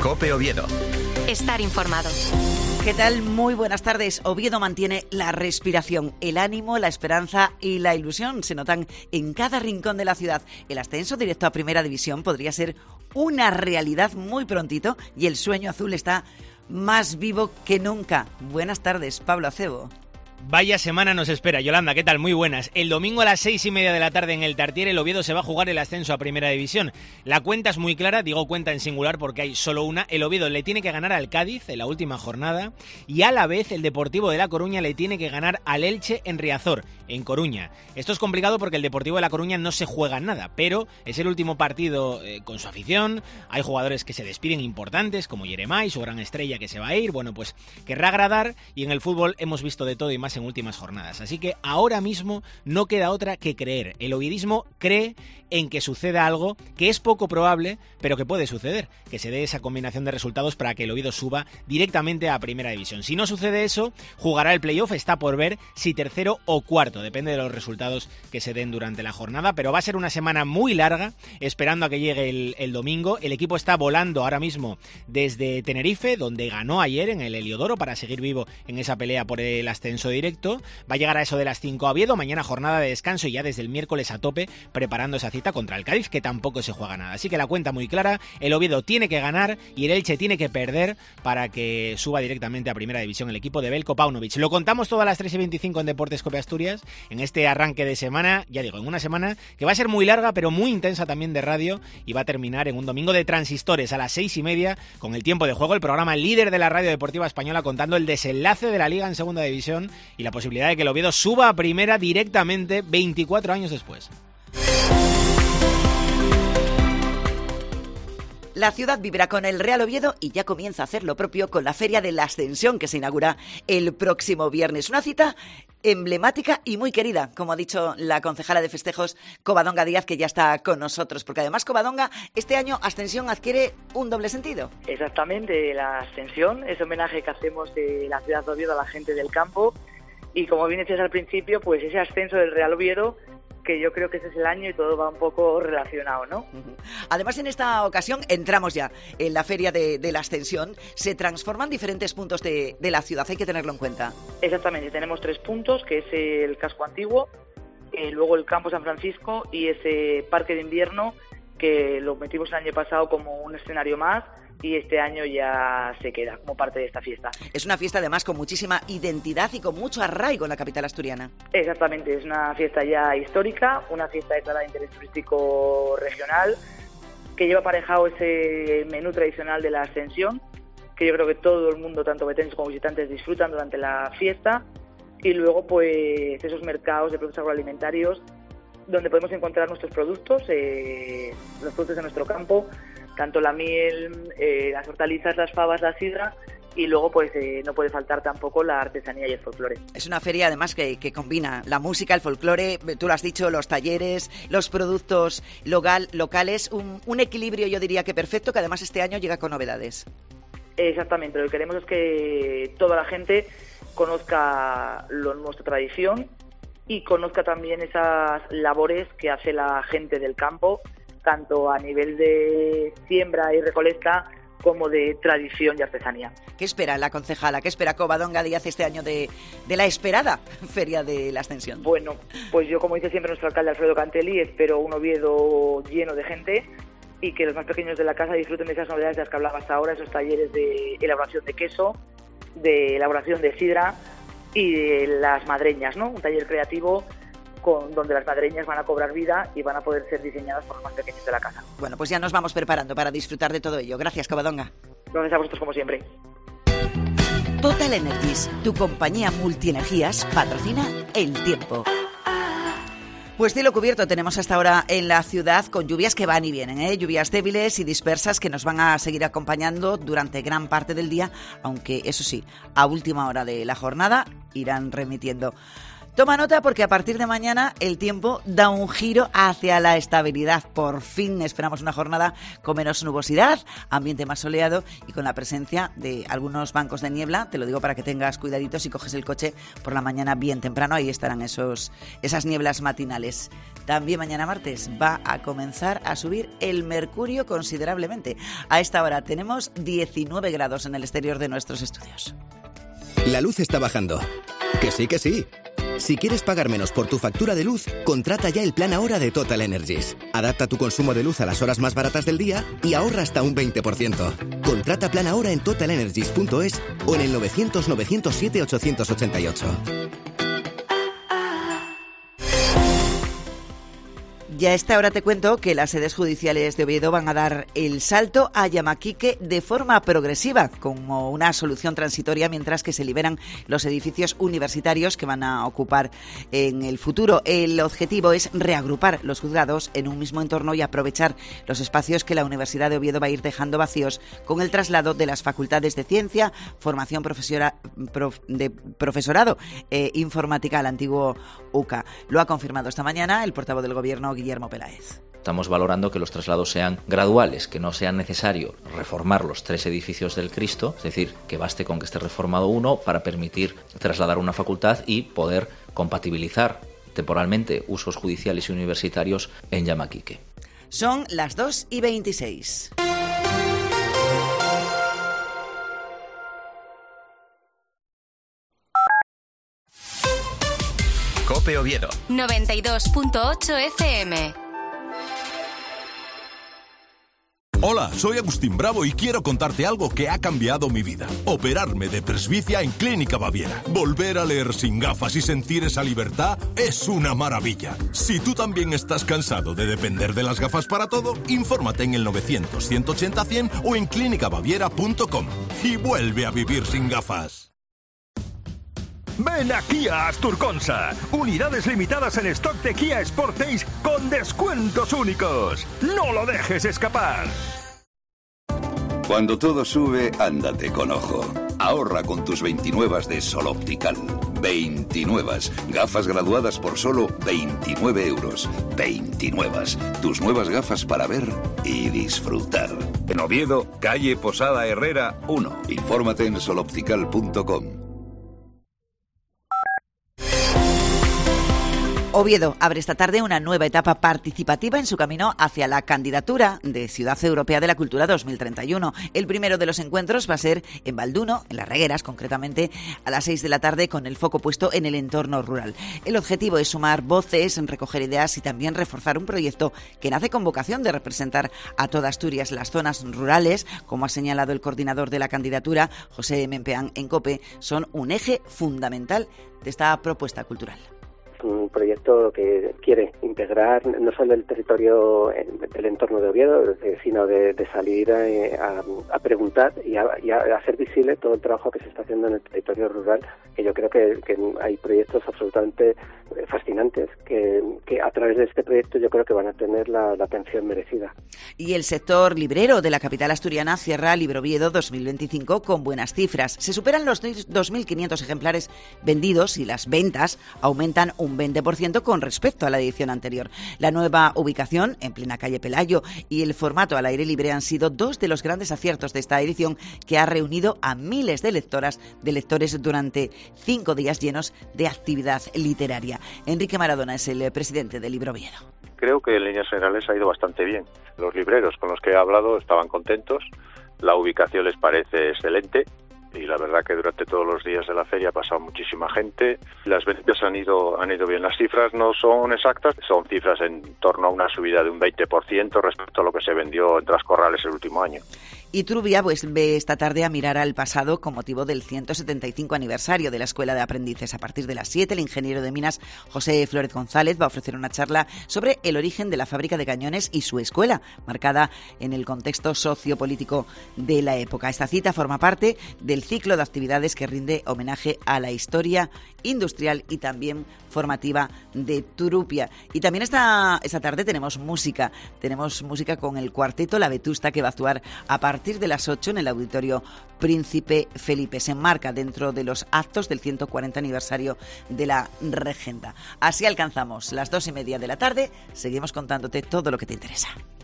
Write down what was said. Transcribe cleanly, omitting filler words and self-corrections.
COPE Oviedo. Estar informado. ¿Qué tal? Muy buenas tardes. Oviedo mantiene la respiración, el ánimo, la esperanza y la ilusión. Se notan en cada rincón de la ciudad. El ascenso directo a Primera División podría ser una realidad muy prontito y el sueño azul está más vivo que nunca. Buenas tardes, Pablo Acebo. Vaya semana nos espera, Yolanda, ¿qué tal? Muy buenas. El domingo a las 6:30 de la tarde en el Tartier, el Oviedo se va a jugar el ascenso a Primera División. La cuenta es muy clara, digo cuenta en singular porque hay solo una. El Oviedo le tiene que ganar al Cádiz en la última jornada y a la vez el Deportivo de La Coruña le tiene que ganar al Elche en Riazor, en Coruña. Esto es complicado porque el Deportivo de La Coruña no se juega nada, pero es el último partido con su afición. Hay jugadores que se despiden importantes, como Yeremay, su gran estrella que se va a ir. Bueno, pues querrá agradar y en el fútbol hemos visto de todo y más en últimas jornadas. Así que ahora mismo no queda otra que creer. El oviedismo cree en que suceda algo que es poco probable, pero que puede suceder, que se dé esa combinación de resultados para que el Oviedo suba directamente a Primera División. Si no sucede eso, jugará el playoff, está por ver si tercero o cuarto, depende de los resultados que se den durante la jornada, pero va a ser una semana muy larga, esperando a que llegue el domingo. El equipo está volando ahora mismo desde Tenerife, donde ganó ayer en el Heliodoro para seguir vivo en esa pelea por el ascenso directo. Va a llegar a eso de las 5 a Oviedo, mañana jornada de descanso y ya desde el miércoles a tope preparando esa cita contra el Cádiz, que tampoco se juega nada. Así que la cuenta muy clara, el Oviedo tiene que ganar y el Elche tiene que perder para que suba directamente a Primera División el equipo de Veljko Paunovic. Lo contamos todas las 3:25 en Deportes Cope Asturias, en este arranque de semana, ya digo, en una semana que va a ser muy larga pero muy intensa también de radio y va a terminar en un domingo de transistores a las 6:30 con el tiempo de juego, el programa líder de la radio deportiva española contando el desenlace de la Liga en Segunda División y la posibilidad de que el Oviedo suba a Primera directamente 24 años después. La ciudad vivirá con el Real Oviedo y ya comienza a hacer lo propio con la Feria de la Ascensión que se inaugura el próximo viernes. Una cita emblemática y muy querida, como ha dicho la concejala de festejos Covadonga Díaz, que ya está con nosotros, porque además Covadonga, este año Ascensión adquiere un doble sentido. Exactamente, la Ascensión, ese homenaje que hacemos de la ciudad de Oviedo a la gente del campo y como bien decías al principio, pues ese ascenso del Real Oviedo, que yo creo que ese es el año y todo va un poco relacionado, ¿no? Además, en esta ocasión entramos ya en la Feria de la Ascensión. Se transforman diferentes puntos de la ciudad, hay que tenerlo en cuenta. Exactamente, tenemos 3 puntos, que es el casco antiguo, luego el campo San Francisco y ese parque de invierno, que lo metimos el año pasado como un escenario más, y este año ya se queda como parte de esta fiesta. Es una fiesta además con muchísima identidad y con mucho arraigo en la capital asturiana. Exactamente, es una fiesta ya histórica, una fiesta declarada de interés turístico regional, que lleva aparejado ese menú tradicional de la Ascensión, que yo creo que todo el mundo, tanto veterantes como visitantes, disfrutan durante la fiesta, y luego pues esos mercados de productos agroalimentarios donde podemos encontrar nuestros productos, los productos de nuestro campo, tanto la miel, las hortalizas, las fabas, la sidra, y luego pues no puede faltar tampoco la artesanía y el folclore. Es una feria además que combina la música, el folclore, tú lo has dicho, los talleres, los productos locales, un equilibrio yo diría que perfecto, que además este año llega con novedades. Exactamente, lo que queremos es que toda la gente conozca nuestra tradición y conozca también esas labores que hace la gente del campo, tanto a nivel de siembra y recolecta como de tradición y artesanía. ¿Qué espera la concejala? ¿Qué espera Covadonga Díaz este año de la esperada Feria de la Ascensión? Bueno, pues yo, como dice siempre nuestro alcalde Alfredo Cantelli, espero un Oviedo lleno de gente y que los más pequeños de la casa disfruten de esas novedades de las que hablabas ahora, esos talleres de elaboración de queso, de elaboración de sidra y de las madreñas, ¿no? Un taller creativo donde las madreñas van a cobrar vida y van a poder ser diseñadas por los más pequeños de la casa. Bueno, pues ya nos vamos preparando para disfrutar de todo ello. Gracias, Covadonga. Gracias a vosotros, como siempre. Total Energies, tu compañía multienergías, patrocina El Tiempo. Pues cielo cubierto tenemos hasta ahora en la ciudad, con lluvias que van y vienen, lluvias débiles y dispersas que nos van a seguir acompañando durante gran parte del día, aunque eso sí, a última hora de la jornada irán remitiendo. Toma nota porque a partir de mañana el tiempo da un giro hacia la estabilidad. Por fin esperamos una jornada con menos nubosidad, ambiente más soleado y con la presencia de algunos bancos de niebla. Te lo digo para que tengas cuidadito si coges el coche por la mañana bien temprano. Ahí estarán esas nieblas matinales. También mañana martes va a comenzar a subir el mercurio considerablemente. A esta hora tenemos 19 grados en el exterior de nuestros estudios. La luz está bajando. Que sí, que sí. Si quieres pagar menos por tu factura de luz, contrata ya el plan Ahora de Total Energies. Adapta tu consumo de luz a las horas más baratas del día y ahorra hasta un 20%. Contrata plan Ahora en totalenergies.es o en el 900-907-888. Ya a esta hora te cuento que las sedes judiciales de Oviedo van a dar el salto a Llamaquique de forma progresiva, como una solución transitoria, mientras que se liberan los edificios universitarios que van a ocupar en el futuro. El objetivo es reagrupar los juzgados en un mismo entorno y aprovechar los espacios que la Universidad de Oviedo va a ir dejando vacíos con el traslado de las facultades de Ciencia, Formación de Profesorado e Informática al antiguo UCA. Lo ha confirmado esta mañana el portavoz del Gobierno, Guillermo Peláez. Estamos valorando que los traslados sean graduales, que no sea necesario reformar los 3 edificios del Cristo, es decir, que baste con que esté reformado uno para permitir trasladar una facultad y poder compatibilizar temporalmente usos judiciales y universitarios en Llamaquique. Son las 2:26. COPE Oviedo 92.8 FM. Hola, soy Agustín Bravo y quiero contarte algo que ha cambiado mi vida. Operarme de presbicia en Clínica Baviera. Volver a leer sin gafas y sentir esa libertad es una maravilla. Si tú también estás cansado de depender de las gafas para todo, infórmate en el 900-180-100 o en clinicabaviera.com y vuelve a vivir sin gafas. Ven aquí a Asturconsa. Unidades limitadas en stock de Kia Sportage con descuentos únicos. ¡No lo dejes escapar! Cuando todo sube, ándate con ojo. Ahorra con tus 29 de Sol Optical. 29. Gafas graduadas por solo 29 euros. 29. Tus nuevas gafas para ver y disfrutar. En Oviedo, calle Posada Herrera 1. Infórmate en soloptical.com. Oviedo abre esta tarde una nueva etapa participativa en su camino hacia la candidatura de Ciudad Europea de la Cultura 2031. El primero de los encuentros va a ser en Balduno, en Las Regueras, concretamente a las 6 de la tarde, con el foco puesto en el entorno rural. El objetivo es sumar voces, recoger ideas y también reforzar un proyecto que nace con vocación de representar a toda Asturias. Las zonas rurales, como ha señalado el coordinador de la candidatura, José Mempeán en COPE, son un eje fundamental de esta propuesta cultural. Un proyecto que quiere integrar no solo el territorio del entorno de Oviedo, sino de salir a preguntar y a hacer visible todo el trabajo que se está haciendo en el territorio rural, que yo creo que hay proyectos absolutamente fascinantes que a través de este proyecto yo creo que van a tener la atención merecida. Y el sector librero de la capital asturiana cierra Libroviedo 2025 con buenas cifras. Se superan los 2.500 ejemplares vendidos y las ventas aumentan un 20% con respecto a la edición anterior. La nueva ubicación, en plena calle Pelayo, y el formato al aire libre han sido dos de los grandes aciertos de esta edición, que ha reunido a miles de lectores durante 5 días llenos de actividad literaria. Enrique Maradona es el presidente de Libroviedo. Creo que en líneas generales ha ido bastante bien. Los libreros con los que he hablado estaban contentos, la ubicación les parece excelente. Y la verdad que durante todos los días de la feria ha pasado muchísima gente. Las ventas han ido bien. Las cifras no son exactas, son cifras en torno a una subida de un 20% respecto a lo que se vendió en Trascorrales el último año. Y Trubia ve esta tarde a mirar al pasado con motivo del 175 aniversario de la Escuela de Aprendices. A partir de las 7, el ingeniero de minas José Flórez González va a ofrecer una charla sobre el origen de la fábrica de cañones y su escuela, marcada en el contexto sociopolítico de la época. Esta cita forma parte del ciclo de actividades que rinde homenaje a la historia industrial y también formativa de Trubia. Y también esta tarde tenemos música con el cuarteto La Vetusta, que va a actuar a partir partir de las 8 en el Auditorio Príncipe Felipe. Se enmarca dentro de los actos del 140 aniversario de la Regenta. Así alcanzamos las 2:30 de la tarde. Seguimos contándote todo lo que te interesa.